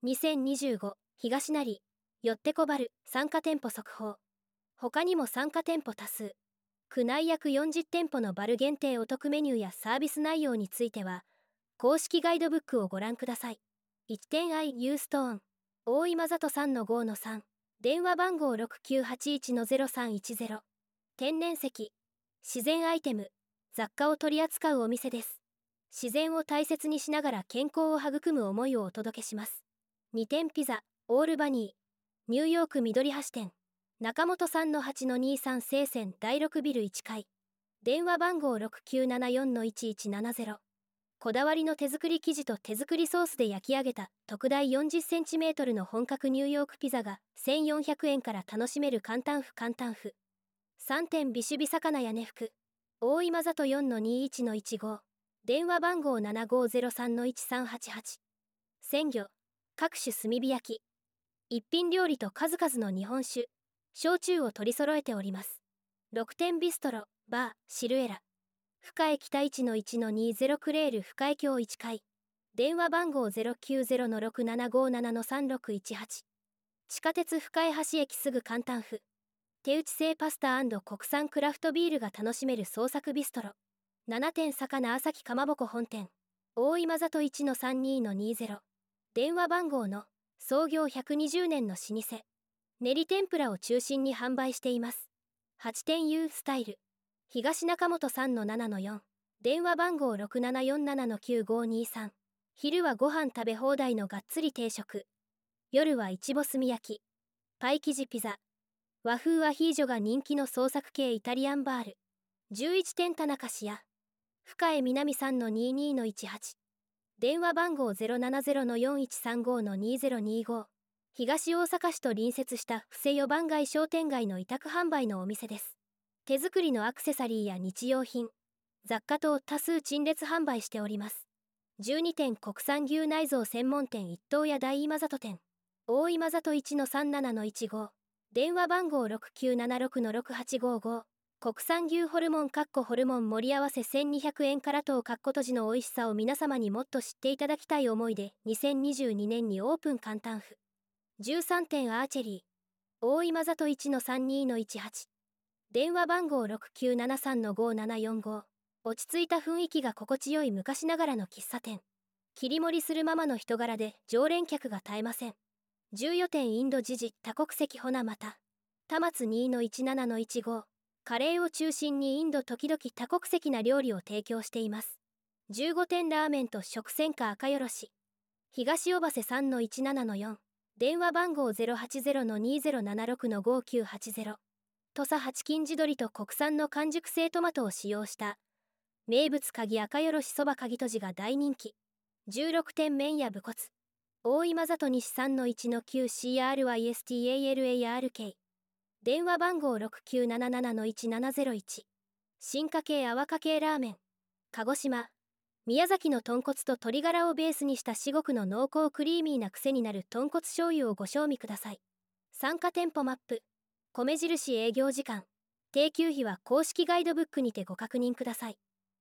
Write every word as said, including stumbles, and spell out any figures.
にせんにじゅうご東成よってこバル参加店舗速報。他にも参加店舗多数。区内約よんじゅう店舗のバル限定お得メニューやサービス内容については公式ガイドブックをご覧ください。いちてんアイ ユーストーン大今里 さんのごのさん 電話番号 ろくきゅうはちいちのゼロさんいちゼロ。 天然石自然アイテム雑貨を取り扱うお店です。自然を大切にしながら健康を育む思いをお届けします。にてんピザオールバニーニューヨーク緑橋店中本 さんのはちのにじゅうさん 西線だいろくビルいっかい。電話番号 ろくきゅうななよんのいちいちななゼロ。こだわりの手作り生地と手作りソースで焼き上げた特大よんじゅっセンチメートルの本格ニューヨークピザがせんよんひゃくえんから楽しめる簡単麩簡単麩。さんてんビシビ魚屋根福大今里 よんのにいちのいちご。電話番号 ななごゼロさんのいちさんはちはち。鮮魚各種炭火焼き一品料理と数々の日本酒焼酎を取り揃えております。ろくてんビストロバーシルエラ深江北 いちのいちのにゼロクレール深江橋いっかい。電話番号 ゼロきゅうゼロのろくななごななのさんろくいちはち。地下鉄深江橋駅すぐ簡単麩手打ち製パスタ&国産クラフトビールが楽しめる創作ビストロななてん魚朝日かまぼこ本店大今里 いちのさんにのにゼロ。電話番号の創業ひゃくにじゅうねんの老舗練り天ぷらを中心に販売しています。はちてん ユー スタイル東中本 さんのななのよん。電話番号 ろくななよんななのきゅうごにさん。昼はご飯食べ放題のがっつり定食、夜はいちぼ炭焼きパイ生地ピザ和風アヒージョが人気の創作系イタリアンバールじゅういちてん田中市屋深江南 さんのににのいちはち。電話番号 ゼロななゼロのよんいちさんごのにゼロにご。東大阪市と隣接した布施四番街商店街の委託販売のお店です。手作りのアクセサリーや日用品雑貨等多数陳列販売しております。じゅうにてん国産牛内臓専門店一等屋大今里店大今里 いちのさんななのいちご。電話番号 ろくきゅうななろくのろくはちごご。国産牛ホルモンホルモン盛り合わせせんにひゃくえんから等閉じの美味しさを皆様にもっと知っていただきたい思いでにせんにじゅうにねんにオープン簡単麩じゅうさんてんアーチェリー大今里 いちのさんにのいちはち。電話番号 ろくきゅうななさんのごななよんご。落ち着いた雰囲気が心地よい昔ながらの喫茶店切り盛りするママの人柄で常連客が絶えません。じゅうよてんインド時事多国籍ほなまた田松 にのいちななのいちご。カレーを中心にインド時々多国籍な料理を提供しています。じゅうごてんラーメンと食専科赤よろし東尾橋 さんのいちななのよん。電話番号 ゼロはちゼロのにゼロななろくのごきゅうはちゼロ。土佐八金地鶏と国産の完熟成トマトを使用した名物鍵赤よろしそば鍵とじが大人気。じゅうろくてん麺や武骨大今里西 さんのいちのきゅうシーアールワイエスティーエーエルエーアールケー。電話番号 ろくきゅうなななのいちななゼロいち。進化系泡かけラーメン鹿児島宮崎の豚骨と鶏ガラをベースにした至極の濃厚クリーミーな癖になる豚骨醤油をご賞味ください。参加店舗マップ米印営業時間定休日は公式ガイドブックにてご確認ください。